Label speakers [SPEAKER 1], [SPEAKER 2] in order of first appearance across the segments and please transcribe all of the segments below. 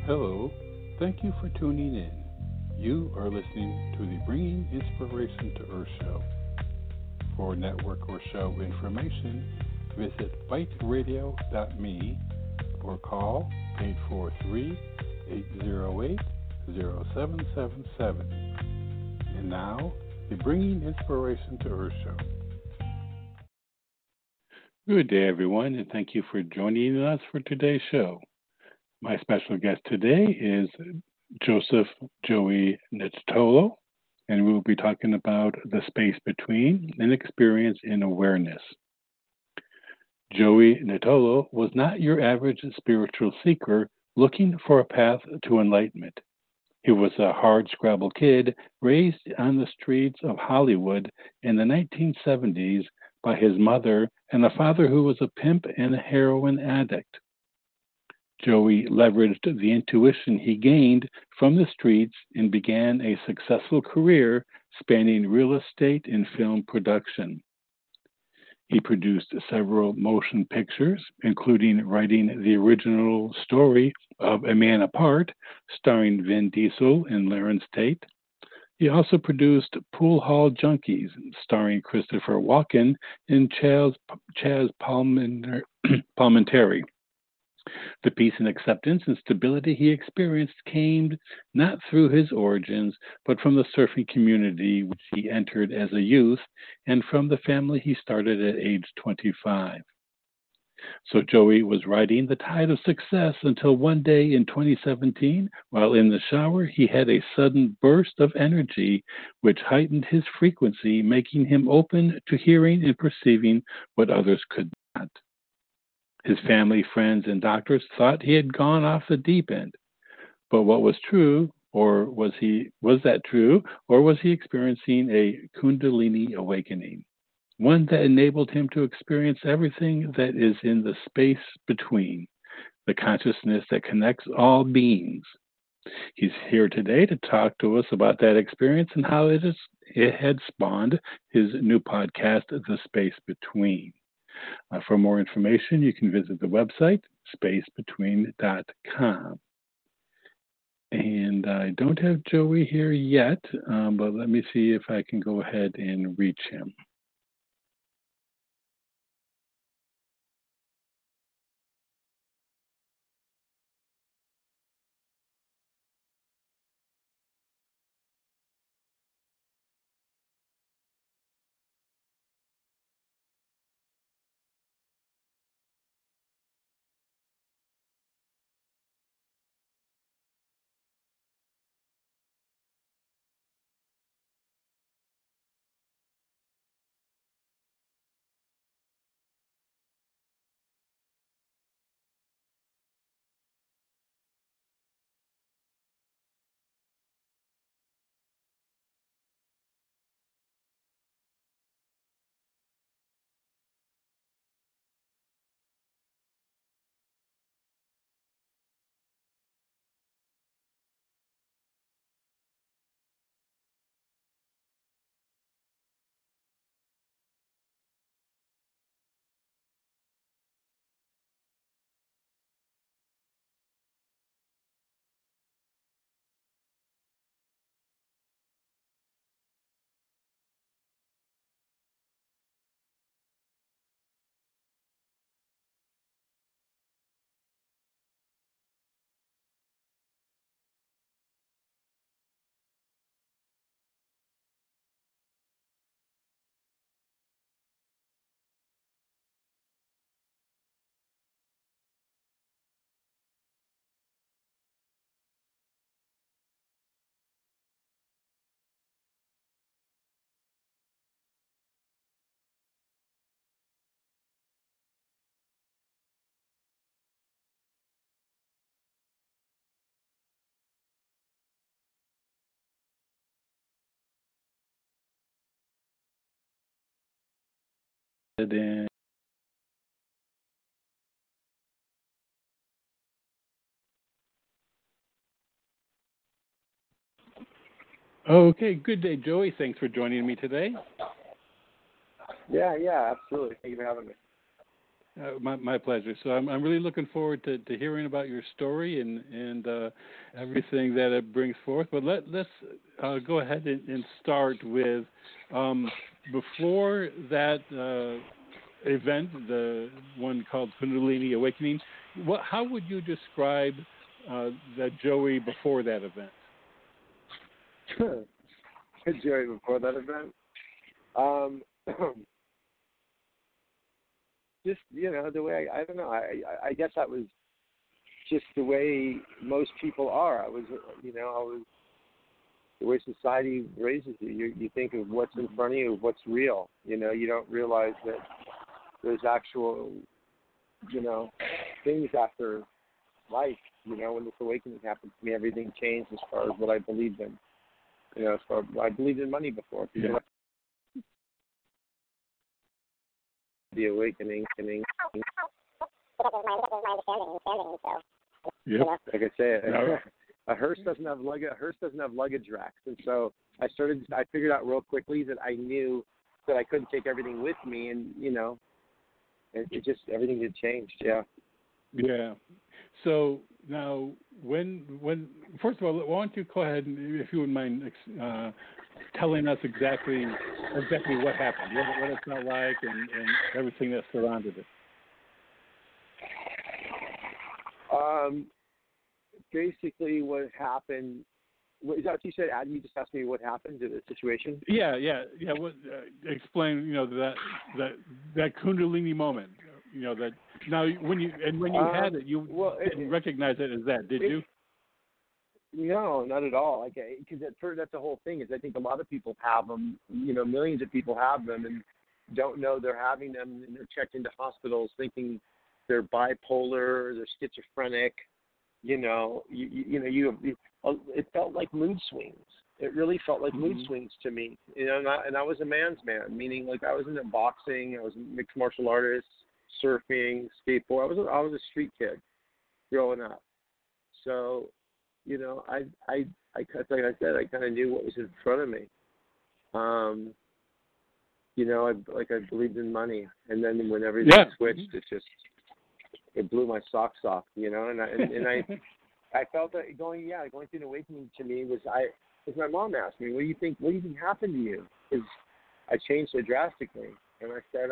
[SPEAKER 1] Hello, thank you for tuning in. You are listening to the Bringing Inspiration to Earth show. For network or show information, visit biteradio.me or call 843-808-0777. And now, the Bringing Inspiration to Earth show. Good day, everyone, and thank you for joining us for today's show. My special guest today is Joseph Joey Nittolo, and we will be talking about the space between an experience in awareness. Joey Nittolo was not your average spiritual seeker looking for a path to enlightenment. He was a hard-scrabble kid raised on the streets of Hollywood in the 1970s by his mother and a father who was a pimp and a heroin addict. Joey leveraged the intuition he gained from the streets and began a successful career spanning real estate and film production. He produced several motion pictures, including writing the original story of A Man Apart, starring Vin Diesel and Larenz Tate. He also produced Pool Hall Junkies, starring Christopher Walken and Chaz Palminteri. The peace and acceptance and stability he experienced came not through his origins, but from the surfing community which he entered as a youth and from the family he started at age 25. So Joey was riding the tide of success until one day in 2017, while in the shower, he had a sudden burst of energy which heightened his frequency, making him open to hearing and perceiving what others could not. His family, friends, and doctors thought he had gone off the deep end. But what was true, or was that true, or was he experiencing a Kundalini awakening? One that enabled him to experience everything that is in the space between, the consciousness that connects all beings. He's here today to talk to us about that experience and how it had spawned his new podcast, The Space Between. For more information, you can visit the website, spacebetween.com. And I don't have Joey here yet, but let me see if I can go ahead and reach him. And okay, good day, Joey. Thanks for joining me today.
[SPEAKER 2] Yeah, absolutely. Thank you for having me.
[SPEAKER 1] My pleasure. So I'm really looking forward to hearing about your story and everything that it brings forth. But let's go ahead and start with before that event, the one called Kundalini Awakening. How would you describe that Joey before that event?
[SPEAKER 2] Joey before that event. Um, just the way I don't know. I guess that was just the way most people are. I was the way society raises you. You think of what's in front of you, what's real. You don't realize that there's actual things after life. When this awakening happened to me, everything changed as far as what I believed in. As far I believed in money before.
[SPEAKER 1] Yeah.
[SPEAKER 2] The awakening.
[SPEAKER 1] Yep.
[SPEAKER 2] Like I say,
[SPEAKER 1] No.
[SPEAKER 2] a hearse doesn't have luggage racks, and so I figured out real quickly that I knew that I couldn't take everything with me, and it just everything had changed. Yeah.
[SPEAKER 1] Yeah. So now, when first of all, why don't you go ahead and, if you wouldn't mind, telling us exactly what happened, what it felt like, and everything that surrounded it.
[SPEAKER 2] Basically, what happened. Is that what you said, Adam? You just asked me what happened to the situation.
[SPEAKER 1] Yeah. What, explain, that Kundalini moment. That now when you had it, you didn't recognize it as that, did you?
[SPEAKER 2] No, not at all. Because at first, that's the whole thing. Is I think a lot of people have them. Millions of people have them and don't know they're having them, and they're checked into hospitals thinking they're bipolar, or they're schizophrenic. It felt like mood swings. It really felt like mood swings to me. And I was a man's man, meaning like I was into boxing, I was a mixed martial artist, surfing, skateboard. I was a street kid growing up. So, I like I said, I kind of knew what was in front of me. I believed in money, and then when everything switched, it blew my socks off. And I felt that going through the awakening to me was as my mom asked me, what do you think happened to you? Because I changed so drastically, and I said,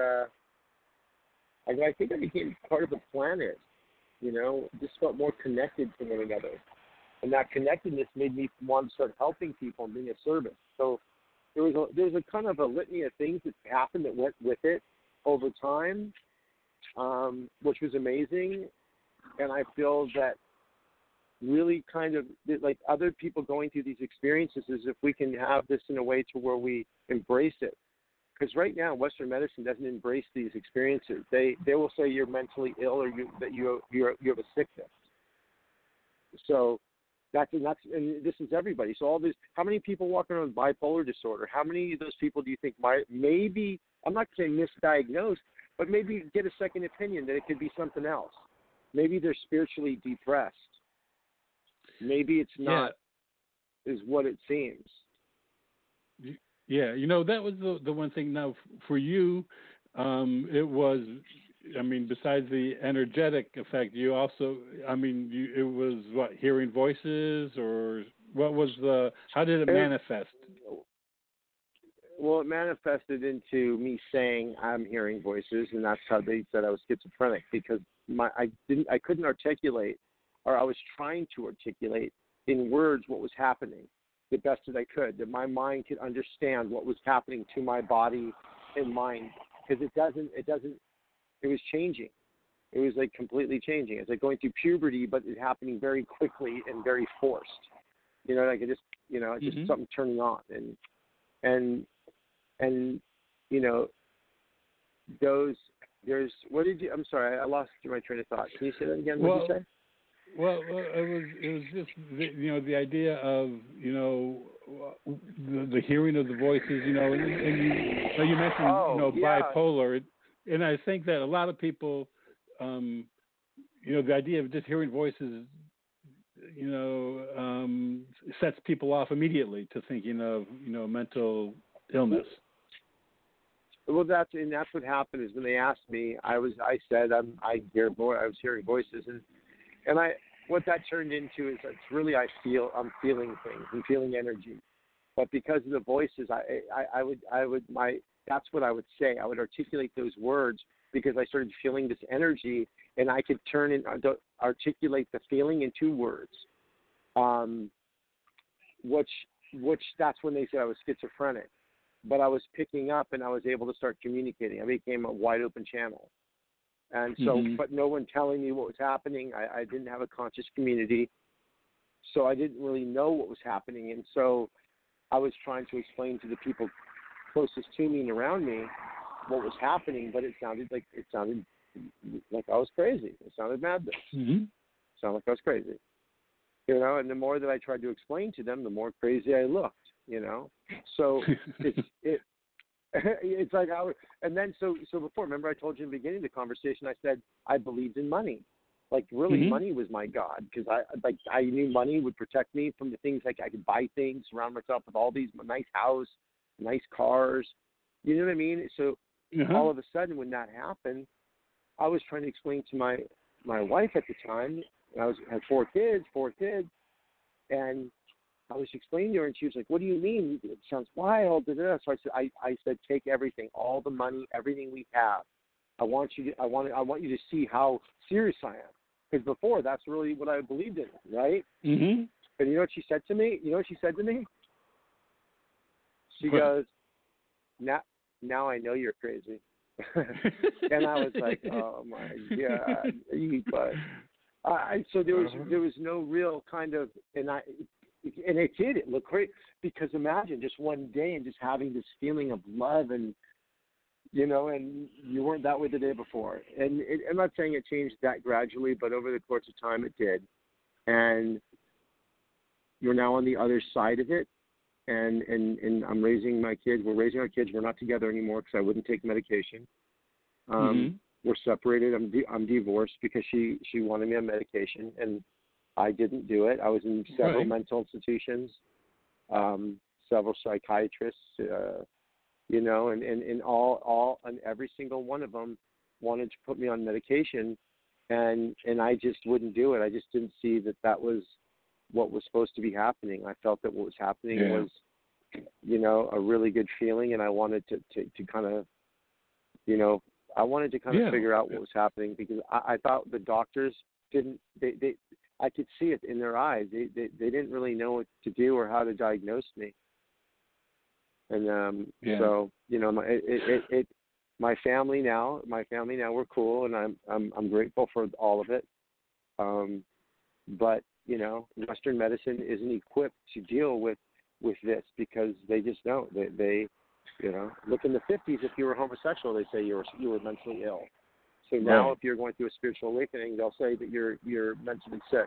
[SPEAKER 2] I think I became part of the planet. Just felt more connected to one another. And that connectedness made me want to start helping people and being of service. So there was a kind of a litany of things that happened that went with it over time, which was amazing. And I feel that really kind of like other people going through these experiences is if we can have this in a way to where we embrace it. Because right now, Western medicine doesn't embrace these experiences. They will say you're mentally ill or that you have a sickness. So and this is everybody. So all this, how many people walk around with bipolar disorder? How many of those people do you think maybe, I'm not saying misdiagnosed, but maybe get a second opinion that it could be something else? Maybe they're spiritually depressed. Maybe it's not is what it seems.
[SPEAKER 1] Yeah, that was the one thing. Now, for you, it was, besides the energetic effect, you also, it was what, hearing voices, or what was how did it manifest?
[SPEAKER 2] Well, it manifested into me saying I'm hearing voices, and that's how they said I was schizophrenic, because I couldn't articulate, or I was trying to articulate in words what was happening the best that I could, that my mind could understand what was happening to my body and mind, because it was changing. It was like completely changing. It's like going through puberty, but it's happening very quickly and very forced. Like it just, just something turning on, and I'm sorry, I lost my train of thought. Can you say that again? What did you say?
[SPEAKER 1] Well, it was just the idea of the hearing of the voices, and you mentioned bipolar, and I think that a lot of people, the idea of just hearing voices, sets people off immediately to thinking of mental illness.
[SPEAKER 2] Well, that's what happened is when they asked me, I said I was hearing voices, and what that turned into is it's really I'm feeling things, I'm feeling energy, but because of the voices, that's what I would say. I would articulate those words because I started feeling this energy, and I could articulate the feeling into words. Which that's when they said I was schizophrenic, but I was picking up and I was able to start communicating. I became a wide open channel. And so, but no one telling me what was happening. I didn't have a conscious community, so I didn't really know what was happening. And so I was trying to explain to the people closest to me and around me what was happening, but it sounded like I was crazy. It sounded madness. It sounded like I was crazy. You know, and the more that I tried to explain to them, the more crazy I looked, you know. So it's like so before, remember I told you in the beginning of the conversation, I said I believed in money. Like really money was my God, because I knew money would protect me from the things, like I could buy things, surround myself with all these nice house, nice cars. You know what I mean? So all of a sudden when that happened, I was trying to explain to my wife at the time, I had four kids, and I was explaining to her, and she was like, "What do you mean? It sounds wild." So I said, "Take everything, all the money, everything we have. I want you to see how serious I am." Because before, that's really what I believed in, right? Mm-hmm. But you know what she said to me? She goes, "Now I know you're crazy." And I was like, "Oh my God, but." So there was no real kind of, and it looked great, because imagine just one day and just having this feeling of love, and you know, and you weren't that way the day before. And I'm not saying it changed that gradually, but over the course of time it did. And you're now on the other side of it, and I'm raising my kids. We're raising our kids. We're not together anymore because I wouldn't take medication. We're separated. I'm divorced because she wanted me on medication, and I didn't do it. I was in several mental institutions, several psychiatrists, you know, and all and every single one of them wanted to put me on medication, and I just wouldn't do it. I just didn't see that was what was supposed to be happening. I felt that what was happening was, you know, a really good feeling, and I wanted to kind of, you know, I wanted to kind of figure out what was happening, because I thought the doctors didn't. I could see it in their eyes. They didn't really know what to do or how to diagnose me. And so, you know, my family now we're cool, and I'm grateful for all of it. But you know, Western medicine isn't equipped to deal with this, because they just don't. They you know, look, in the 50s, if you were homosexual, they say you were mentally ill. So now, if you're going through a spiritual awakening, they'll say that you're mentally sick.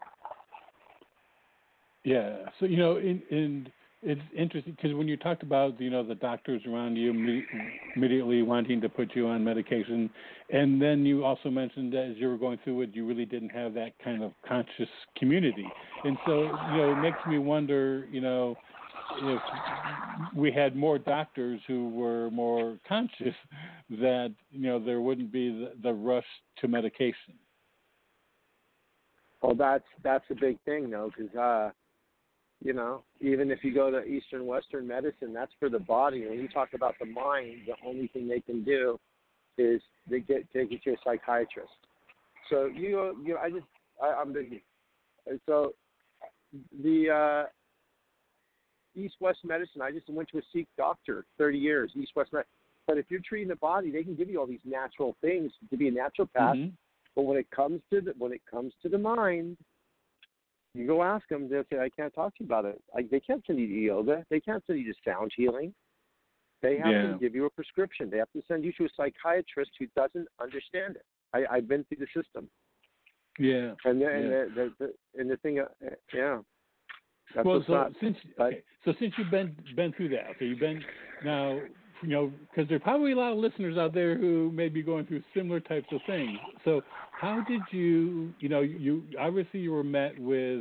[SPEAKER 1] Yeah. So, you know, and it's interesting, because when you talked about, you know, the doctors around you immediately wanting to put you on medication, and then you also mentioned that as you were going through it, you really didn't have that kind of conscious community. And so, you know, it makes me wonder, you know, if we had more doctors who were more conscious, that, you know, there wouldn't be the rush to medication.
[SPEAKER 2] Well, that's a big thing, though, because you know, even if you go to Eastern Western medicine, that's for the body. When you talk about the mind, the only thing they can do is take you to a psychiatrist. So I'm busy. And so the East-West medicine, I just went to a Sikh doctor, 30 years, East-West medicine. But if you're treating the body, they can give you all these natural things to be a naturopath. But when it comes to the mind, you go ask them, they'll say, "I can't talk to you about it." They can't send you to yoga. They can't send you to sound healing. They have to give you a prescription. They have to send you to a psychiatrist who doesn't understand it. I've been through the system.
[SPEAKER 1] Yeah.
[SPEAKER 2] And the thing, That's
[SPEAKER 1] well, so since you've been through that, so you've been now, you know, because there are probably a lot of listeners out there who may be going through similar types of things. So how did you know, you obviously you were met with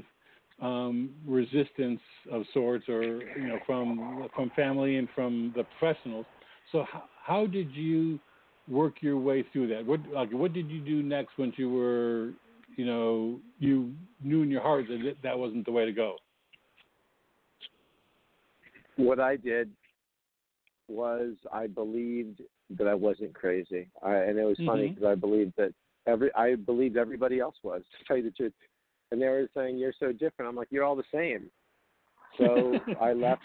[SPEAKER 1] resistance of sorts, or, you know, from family and from the professionals. So how did you work your way through that? What did you do next once you were, you knew in your heart that that wasn't the way to go?
[SPEAKER 2] What I did was I believed that I wasn't crazy, and it was funny because I believed that everybody else was, to tell you the truth. And they were saying, "You're so different." I'm like, "You're all the same." So I left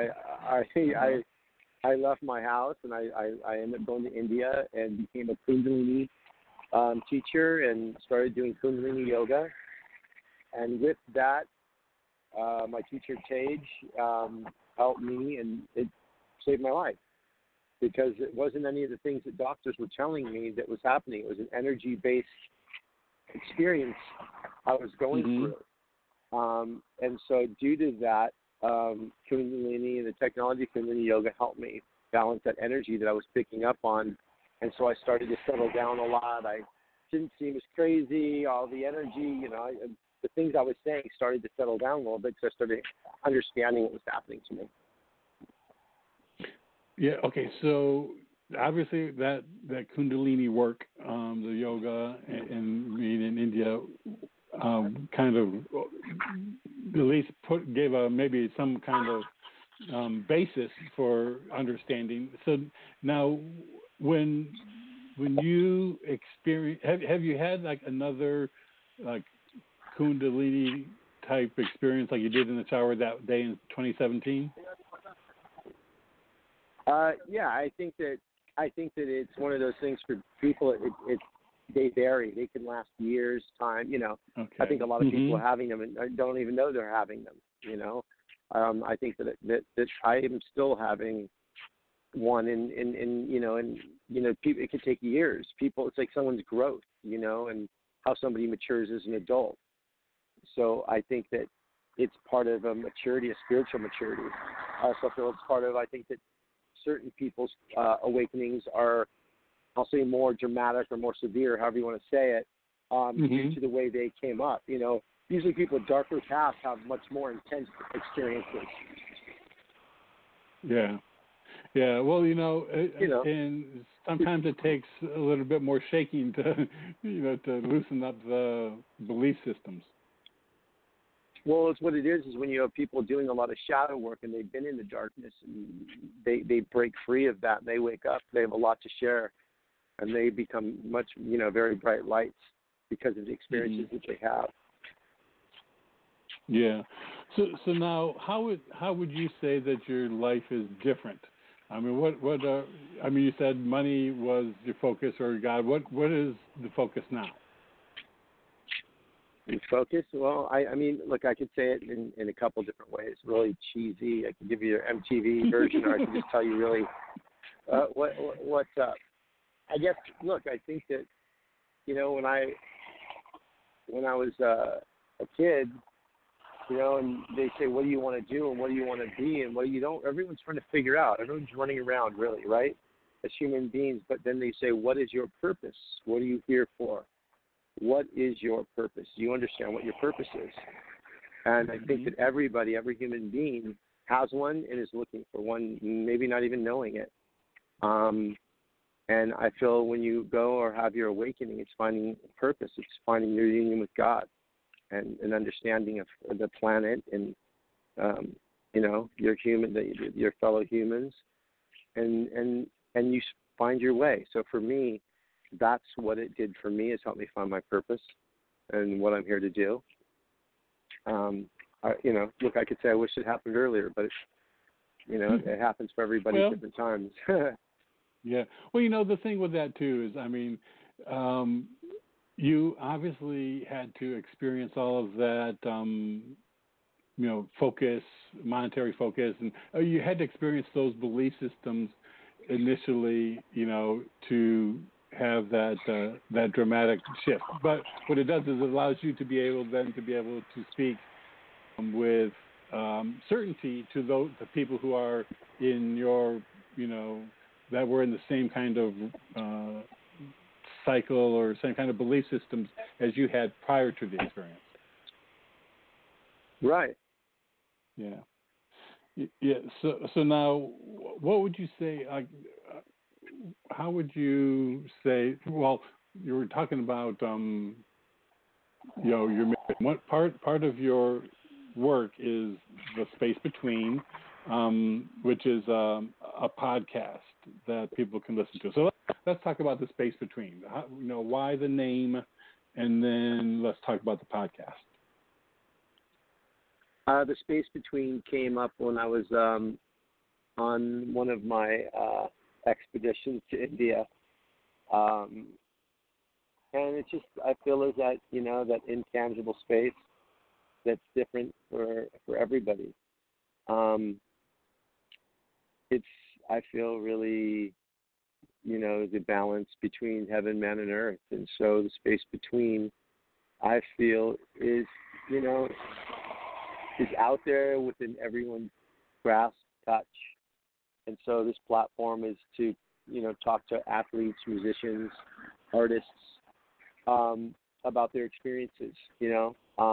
[SPEAKER 2] I left my house, and I ended up going to India and became a Kundalini teacher and started doing Kundalini yoga. And with that, my teacher Tage helped me, and it saved my life, because it wasn't any of the things that doctors were telling me that was happening. It was an energy-based experience I was going through. And so due to that, Kundalini and the technology of Kundalini yoga helped me balance that energy that I was picking up on. And so I started to settle down a lot. I didn't seem as crazy. All the energy, the things I was saying started to settle down a little bit, because I started understanding what was happening to me.
[SPEAKER 1] Yeah. Okay. So obviously that Kundalini work, the yoga, and being in India, kind of at least gave maybe some kind of basis for understanding. So now, when you experience, have you had like another like Kundalini type experience like you did in the shower that day in 2017?
[SPEAKER 2] Yeah, I think that it's one of those things for people. They vary. They can last years, time.
[SPEAKER 1] Okay.
[SPEAKER 2] I think a lot of people are having them and don't even know they're having them. I think that I am still having one, and people, it could take years. People, it's like someone's growth, and how somebody matures as an adult. So I think that it's part of a maturity, a spiritual maturity. I also feel it's part of, I think that certain people's awakenings are, I'll say, more dramatic or more severe, however you want to say it, due to the way they came up. Usually people with darker paths have much more intense experiences.
[SPEAKER 1] Yeah. Yeah. Well, and sometimes it takes a little bit more shaking to, to loosen up the belief systems.
[SPEAKER 2] Well, it's what it is when you have people doing a lot of shadow work and they've been in the darkness, and they break free of that, and they wake up, they have a lot to share, and they become much, very bright lights because of the experiences that they have.
[SPEAKER 1] Yeah. So now, how would you say that your life is different? I mean, you said money was your focus, or God. What is the focus now?
[SPEAKER 2] Focus? Well, I mean, look, I could say it in a couple different ways. Really cheesy. I could give you an MTV version, or I could just tell you really what's up. I guess. Look, I think that when I was a kid, and they say, what do you want to do, and what do you want to be, and what do you don't? Everyone's trying to figure out. Everyone's running around, really, right? As human beings. But then they say, what is your purpose? What are you here for? What is your purpose? Do you understand what your purpose is? And I think that every human being has one and is looking for one, maybe not even knowing it. And I feel when you go or have your awakening, it's finding purpose. It's finding your union with God and an understanding of the planet and, your fellow humans. And you find your way. So for me, that's what it did for me, is help me find my purpose and what I'm here to do. Look, I could say I wish it happened earlier, but it happens for everybody at different times.
[SPEAKER 1] Yeah. Well, the thing with that too is, you obviously had to experience all of that, focus, monetary focus, and you had to experience those belief systems initially, to have that dramatic shift. But what it does is it allows you to be able to speak with certainty to the people who are in your, that were in the same kind of cycle or same kind of belief systems as you had prior to the experience.
[SPEAKER 2] Right.
[SPEAKER 1] Yeah. Yeah. So now, what would you say? how would you say? Well, you were talking about your mission. What part of your work is the Space Between, which is a podcast that people can listen to. So let's talk about the Space Between. Why the name, and then let's talk about the podcast.
[SPEAKER 2] The Space Between came up when I was on one of my expeditions to India. And it's just, I feel is that, that intangible space that's different for everybody. It's, I feel really, the balance between heaven, man, and earth. And so the space between, I feel, is, is out there within everyone's grasp, touch. And so this platform is to, talk to athletes, musicians, artists, about their experiences, in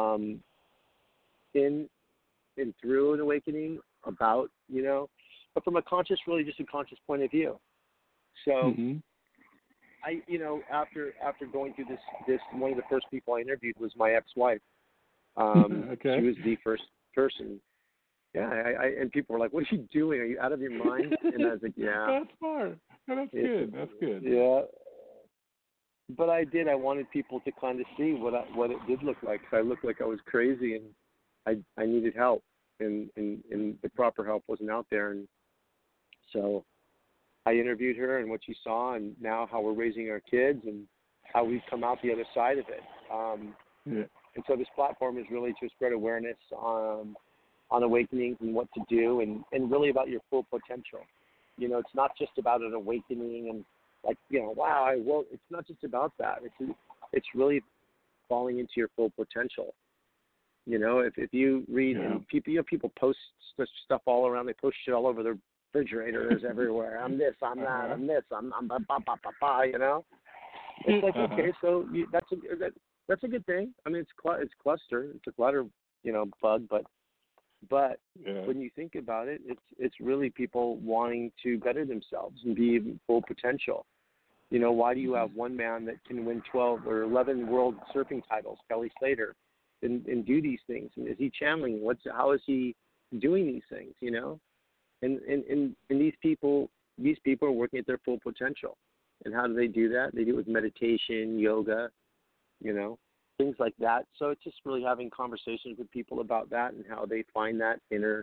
[SPEAKER 2] and through an awakening, about, but from a conscious, really just a conscious point of view. So I, after going through this, one of the first people I interviewed was my ex-wife.
[SPEAKER 1] Okay.
[SPEAKER 2] She was the first person. Yeah, and people were like, "What are you doing? Are you out of your mind?" And I was like, "Yeah."
[SPEAKER 1] That's smart. That's good. That's good.
[SPEAKER 2] Yeah. But I wanted people to kind of see what it did look like. Cause I looked like I was crazy, and I needed help, and the proper help wasn't out there. And so I interviewed her and what she saw, and now how we're raising our kids, and how we've come out the other side of it. And so this platform is really to spread awareness on awakenings and what to do, and really about your full potential. It's not just about an awakening and wow, it's not just about that. It's really falling into your full potential. If you read, and people post stuff all around. They post shit all over their refrigerators everywhere. I'm this, I'm that, I'm this, I'm ba ba ba ba ba. It's like okay, so that's a good thing. I mean, it's cluster, it's a clutter, bug, but when you think about it, it's really people wanting to better themselves and be in full potential. Why do you have one man that can win 12 or 11 world surfing titles, Kelly Slater, and do these things? And is he channeling? How is he doing these things? And these people are working at their full potential. And how do they do that? They do it with meditation, yoga, things like that. So it's just really having conversations with people about that and how they find that inner,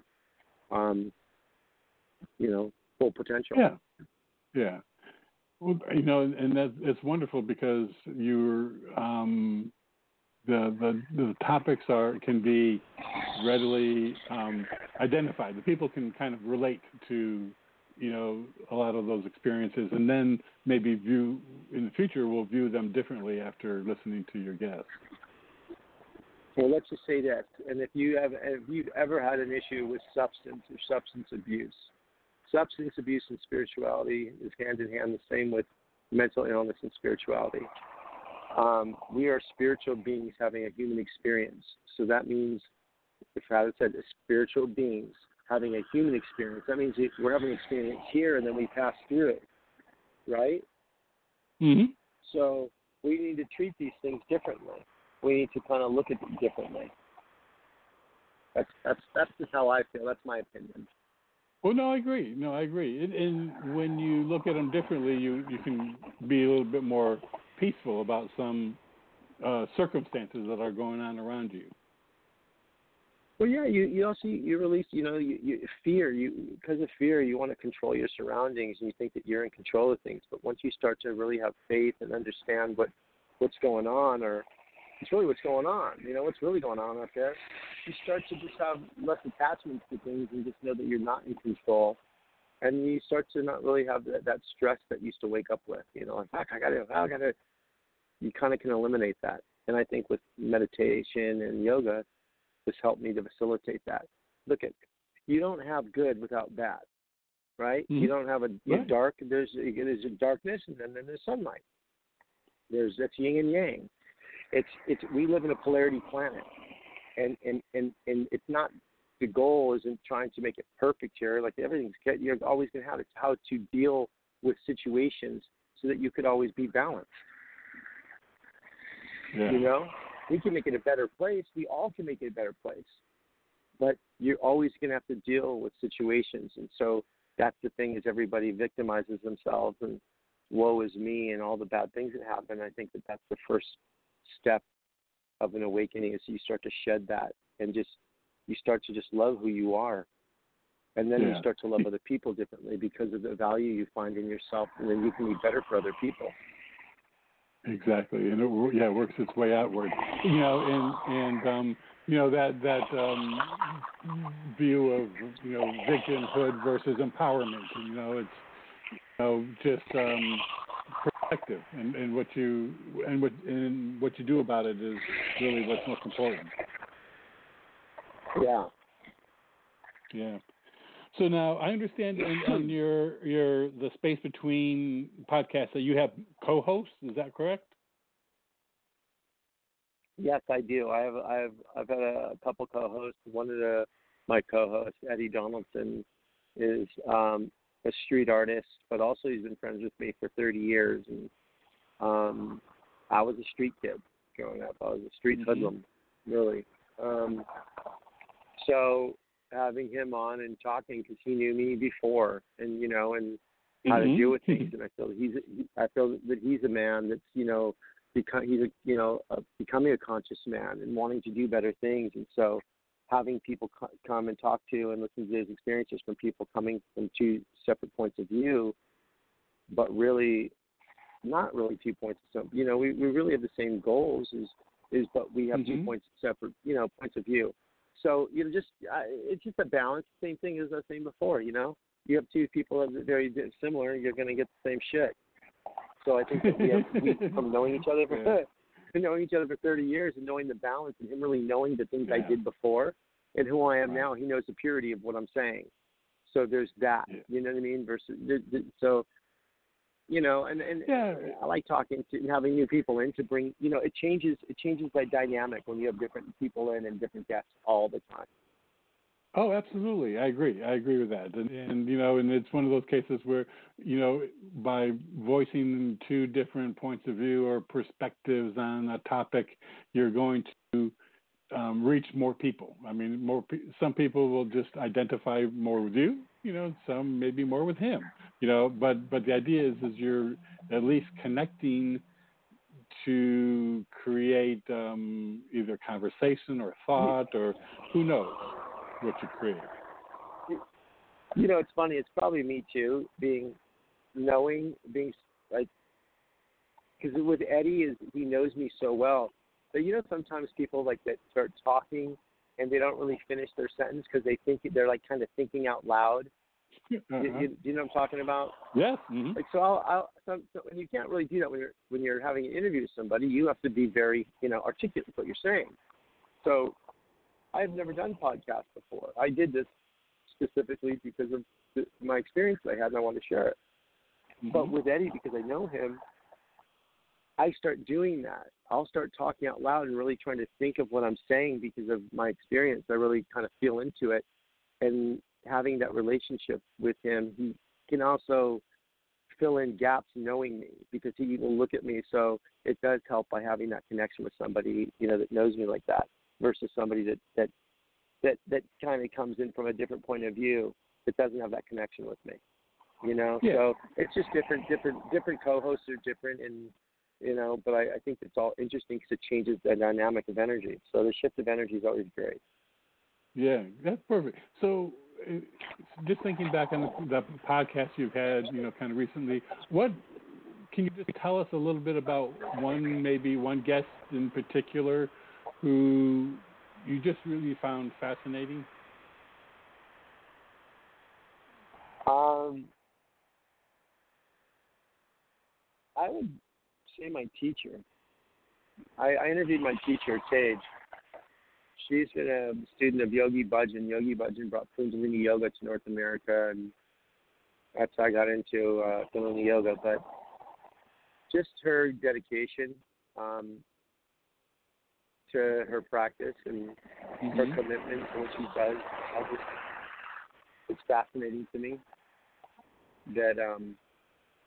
[SPEAKER 2] full potential.
[SPEAKER 1] Yeah. Yeah. Well, and it's wonderful because you're the topics can be readily identified. The people can kind of relate to a lot of those experiences, and then maybe in the future we'll view them differently after listening to your guests.
[SPEAKER 2] Well, let's just say that, and if you've ever had an issue with substance or substance abuse and spirituality is hand in hand, the same with mental illness and spirituality. We are spiritual beings having a human experience. So that means, if I said spiritual beings having a human experience, that means we're having an experience here and then we pass through it, right?
[SPEAKER 1] Mm-hmm.
[SPEAKER 2] So we need to treat these things differently. We need to kind of look at them differently. That's just how I feel. That's my opinion.
[SPEAKER 1] Well, no, I agree. And when you look at them differently, you can be a little bit more peaceful about some circumstances that are going on around you.
[SPEAKER 2] Well, yeah, you also release, you fear. Because of fear, you want to control your surroundings, and you think that you're in control of things. But once you start to really have faith and understand what's going on, or it's really what's going on, what's really going on out there, you start to just have less attachments to things and just know that you're not in control. And you start to not really have that stress that you used to wake up with, like, I gotta, you kind of can eliminate that. And I think with meditation and yoga, this helped me to facilitate that. Look, you don't have good without bad, right?
[SPEAKER 1] Mm-hmm.
[SPEAKER 2] You don't have a dark, there's a darkness, and then there's sunlight. That's yin and yang. We live in a polarity planet, and it's not, the goal isn't trying to make it perfect here. Like everything's good. You're always going to have it. It's how to deal with situations so that you could always be balanced.
[SPEAKER 1] Yeah.
[SPEAKER 2] You know, we can make it a better place. We all can make it a better place. But you're always going to have to deal with situations. And so that's the thing, is everybody victimizes themselves and woe is me and all the bad things that happen. I think that that's the first step of an awakening, is you start to shed that and you start to just love who you are. And then you start to love other people differently because of the value you find in yourself, and then you can be better for other people.
[SPEAKER 1] Exactly, and it works its way outward. You know, and that view of victimhood versus empowerment. You know, it's just perspective, and what you do about it is really what's most important.
[SPEAKER 2] Yeah.
[SPEAKER 1] Yeah. So now I understand on your the Space Between podcast that you have co-hosts. Is that correct?
[SPEAKER 2] Yes, I do. I've had a couple co-hosts. One of my co-hosts, Eddie Donaldson, is a street artist, but also he's been friends with me for 30 years. And I was a street kid growing up. I was a street hoodlum, really. So having him on and talking, because he knew me before, and and how to deal with things, and I feel that he's a man that's becoming a conscious man and wanting to do better things. And so having people come and talk to and listen to his experiences from people coming from two separate points of view, but really not really 2 points of view. We really have the same goals, but we have 2 points separate points of view. So it's just a balance. Same thing as I was saying before. You have two people that are very similar, you're going to get the same shit. So I think that we from knowing each other for 30 years and knowing the balance, and him really knowing the things I did before and who I am now, he knows the purity of what I'm saying. So there's that. You know what I mean? Versus so. And I like talking to and having new people in to bring, it changes that dynamic when you have different people in and different guests all the time.
[SPEAKER 1] Oh, absolutely. I agree with that. And and it's one of those cases where, by voicing two different points of view or perspectives on a topic, you're going to reach more people. I mean, some people will just identify more with you, some maybe more with him, but the idea is you're at least connecting to create either conversation or thought, or who knows what you create.
[SPEAKER 2] It's funny. It's probably me too, being like, because with Eddie, he knows me so well. But sometimes people like that start talking and they don't really finish their sentence because they think they're like kind of thinking out loud. Do you know what I'm talking about?
[SPEAKER 1] Yes.
[SPEAKER 2] Like so, so and you can't really do that when you're having an interview with somebody. You have to be very articulate with what you're saying. So I've never done podcasts before. I did this specifically because of my experience I had, and I wanted to share it. But with Eddie, because I know him, I start doing that. I'll start talking out loud and really trying to think of what I'm saying because of my experience. I really kind of feel into it. And having that relationship with him, he can also fill in gaps knowing me because he will look at me. So it does help by having that connection with somebody, that knows me like that versus somebody that kind of comes in from a different point of view that doesn't have that connection with me. So it's just different co-hosts are different, and but I think it's all interesting because it changes the dynamic of energy. So the shift of energy is always great.
[SPEAKER 1] Yeah, that's perfect. So just thinking back on the podcast you've had, kind of recently, can you just tell us a little bit about one guest in particular who you just really found fascinating?
[SPEAKER 2] I would say my teacher. I interviewed my teacher, Tage. She's been a student of Yogi Bhajan. Yogi Bhajan brought Kundalini Yoga to North America, and that's how I got into Kundalini Yoga. But just her dedication to her practice and her commitment to what she does, it's fascinating to me that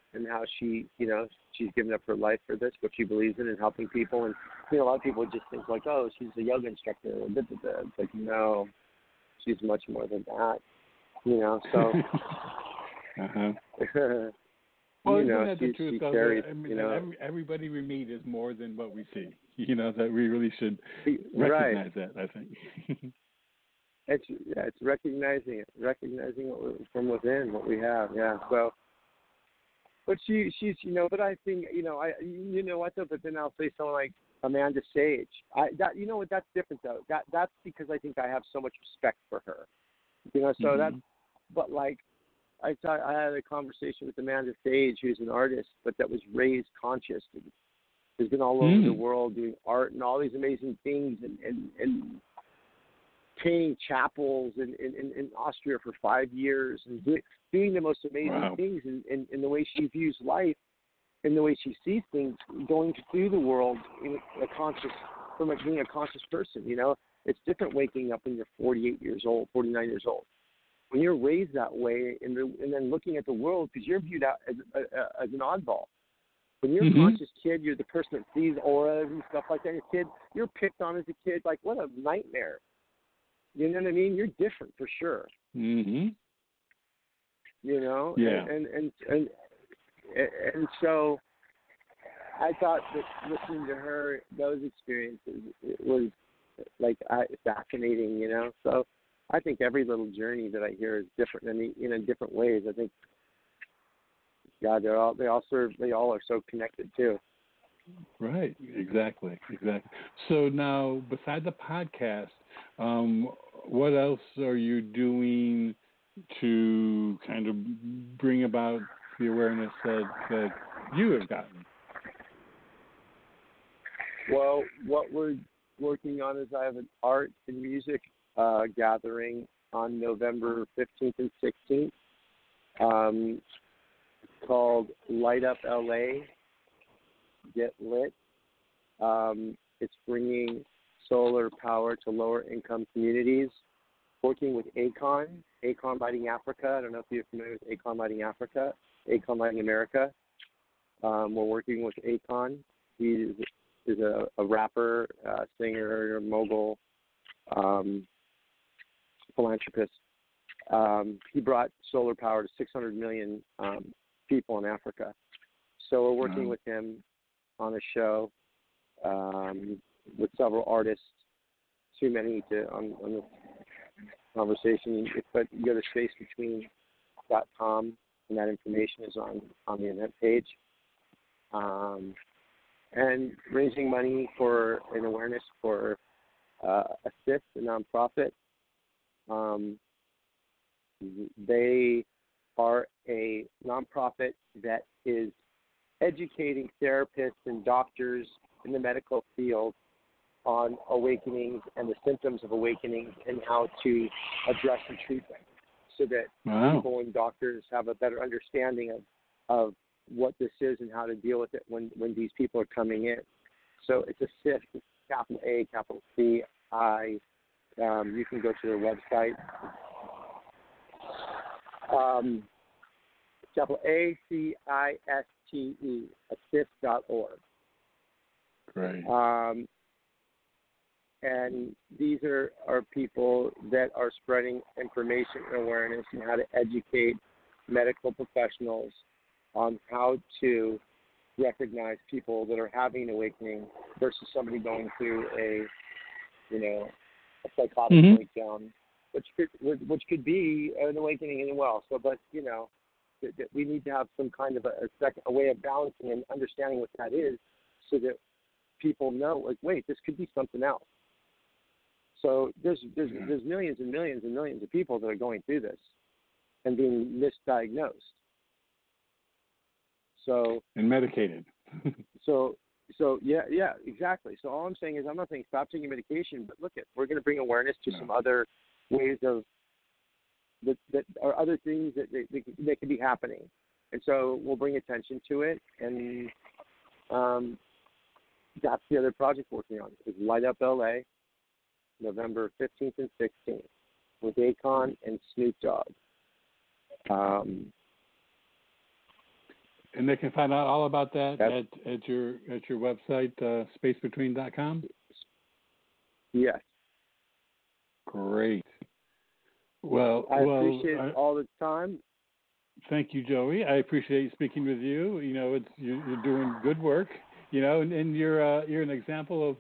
[SPEAKER 2] and how she, she's given up her life for this, what she believes in and helping people. And, a lot of people just think like, oh, she's a yoga instructor. It's like, no, she's much more than that, so.
[SPEAKER 1] Well, isn't that the truth, though? Carries, everybody we meet is more than what we see. That we really should recognize that, I think.
[SPEAKER 2] It's recognizing what from within, what we have, yeah. So, but she's, but I think, what though, but then I'll say someone like Amanda Sage. That's different though. That's because I think I have so much respect for her. So that's, but like, I had a conversation with Amanda Sage, who's an artist, but that was raised conscious. Has been all over the world doing art and all these amazing things, and painting chapels in Austria for 5 years, and doing the most amazing things in the way she views life, in the way she sees things, going through the world in from being a conscious person. It's different waking up when you're 48 years old, 49 years old. When you're raised that way, and then looking at the world, because you're viewed out as an oddball. When you're a conscious kid, you're the person that sees auras and stuff like that. As a kid, you're picked on as a kid. Like, what a nightmare. You know what I mean? You're different for sure.
[SPEAKER 1] Mm-hmm.
[SPEAKER 2] Yeah. And so I thought that listening to her, those experiences, it was like fascinating. So I think every little journey that I hear is different in different ways. I think, God, they all are so connected too.
[SPEAKER 1] Right. Exactly. So now, beside the podcast, what else are you doing to kind of bring about the awareness that you have gotten?
[SPEAKER 2] Well, what we're working on is I have an art and music gathering on November 15th and 16th called Light Up LA, Get Lit. It's bringing solar power to lower income communities, working with ACON Lighting Africa. I don't know if you're familiar with ACON Lighting Africa, ACON Lighting America. We're working with ACON. He is a rapper, singer, mogul, philanthropist. He brought solar power to 600 million people in Africa. So we're working with him on a show with several artists. Too many on this conversation. But you go to spacebetween.com, and that information is on the event page. And raising money for an awareness for Assist, a nonprofit. They are a nonprofit that is educating therapists and doctors in the medical field on awakenings and the symptoms of awakenings and how to address and treat them, so that people and doctors have a better understanding of what this is and how to deal with it when these people are coming in. So it's Assist, it's capital A, capital C, I. You can go to their website. Capital ACISTE, assist.org.
[SPEAKER 1] Great.
[SPEAKER 2] And these are people that are spreading information and awareness and how to educate medical professionals on how to recognize people that are having an awakening versus somebody going through a psychotic breakdown, which could be an awakening as well. So, but that we need to have some kind of a way of balancing and understanding what that is, so that people know, like, wait, this could be something else. So there's millions and millions and millions of people that are going through this and being misdiagnosed. So
[SPEAKER 1] and medicated.
[SPEAKER 2] so yeah, exactly. So all I'm saying is, I'm not saying stop taking medication, but we're going to bring awareness to some other ways of that are other things that could be happening, and so we'll bring attention to it. And that's the other project we're working on, is Light Up LA, November 15th and 16th, with Akon and Snoop Dogg.
[SPEAKER 1] And they can find out all about that at your website, spacebetween.com?
[SPEAKER 2] Yes.
[SPEAKER 1] Great. Well,
[SPEAKER 2] I appreciate all the time.
[SPEAKER 1] Thank you, Joey. I appreciate speaking with you. You know, you're doing good work. You know, and you're an example of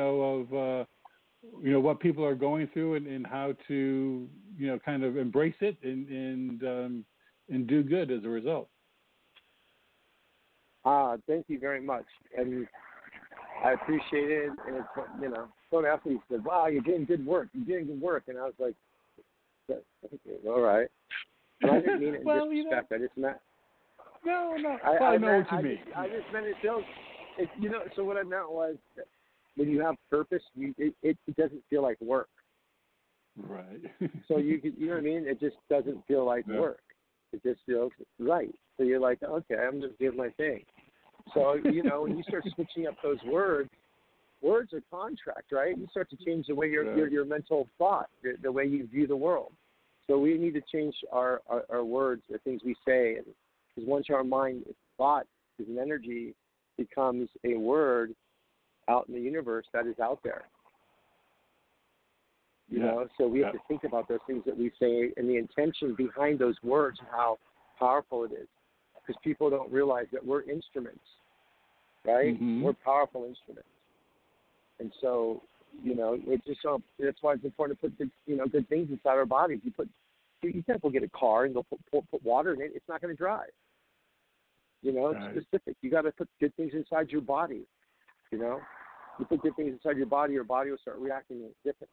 [SPEAKER 1] what people are going through and how to kind of embrace it and do good as a result.
[SPEAKER 2] Thank you very much, and I appreciate it. And it's someone asked me, he said, "Wow, you're doing good work. You're doing good work," and I was like, "All right." And I didn't mean it in disrespect. I just meant.
[SPEAKER 1] No. I know what you mean.
[SPEAKER 2] I just meant it feels. So what I meant was that when you have purpose, it doesn't feel like work.
[SPEAKER 1] Right.
[SPEAKER 2] So you know what I mean? It just doesn't feel like work. It just feels right. So you're like, okay, I'm just doing my thing. So, when you start switching up those words are contract, right? You start to change the way your mental thought, the way you view the world. So we need to change our words, the things we say. Because once our mind thought is an energy, becomes a word out in the universe that is out there. You know, so we have to think about those things that we say and the intention behind those words and how powerful it is. Because people don't realize that we're instruments, right? Mm-hmm. We're powerful instruments. And so, it's just that's why it's important to put good things inside our bodies. You can't go get a car and go put water in it. It's not going to drive. It's specific. You got to put good things inside your body. You put good things inside your body will start reacting differently.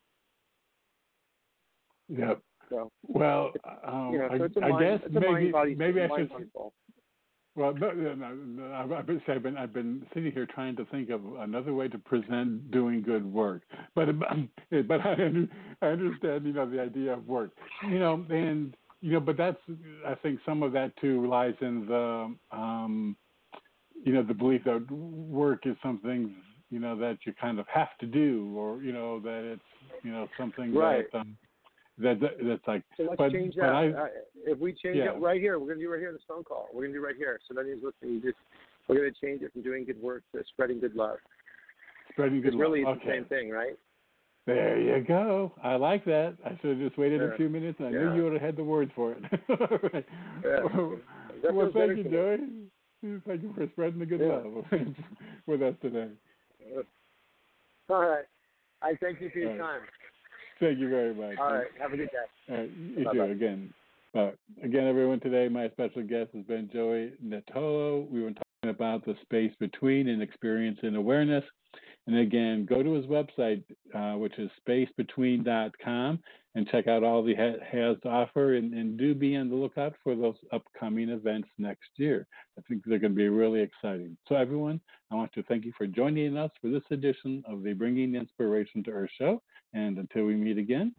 [SPEAKER 1] Yep.
[SPEAKER 2] So,
[SPEAKER 1] well,
[SPEAKER 2] I guess
[SPEAKER 1] maybe I should. Well, I've been sitting here trying to think of another way to present doing good work, but I understand the idea of work, but that's, I think some of that too lies in the the belief that work is something that you kind of have to do, or that it's something
[SPEAKER 2] right.
[SPEAKER 1] That's like.
[SPEAKER 2] So let's change that. If we change it right here, we're going to do right here in this phone call. We're going to do right here. So that means we're going to change it from doing good work to spreading good love.
[SPEAKER 1] Spreading good love.
[SPEAKER 2] Really, it's the same thing, right?
[SPEAKER 1] There you go. I like that. I should have just waited a few minutes, and I knew you would have had the words for it. Right. Well, thank you, Joey. Thank you for spreading the good love with us today.
[SPEAKER 2] All right. I thank you for your time.
[SPEAKER 1] Thank you very much.
[SPEAKER 2] All right. Have a good day.
[SPEAKER 1] All right. You too. Again. Again, everyone, today my special guest has been Joey Netolo. We were talking about the space between and experience and awareness. And again, go to his website, which is spacebetween.com, and check out all he has to offer. And do be on the lookout for those upcoming events next year. I think they're going to be really exciting. So, everyone, I want to thank you for joining us for this edition of the Bringing Inspiration to Earth show. And until we meet again,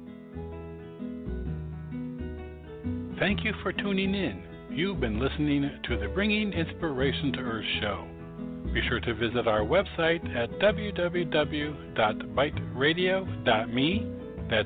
[SPEAKER 1] thank you for tuning in. You've been listening to the Bringing Inspiration to Earth show. Be sure to visit our website at www.biteradio.me. That's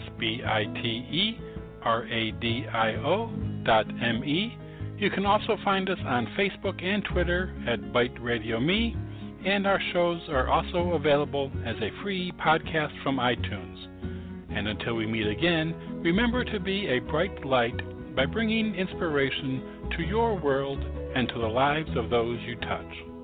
[SPEAKER 1] BITERADIO.me. You can also find us on Facebook and Twitter at Byte Radio Me, and our shows are also available as a free podcast from iTunes. And until we meet again, remember to be a bright light by bringing inspiration to your world and to the lives of those you touch.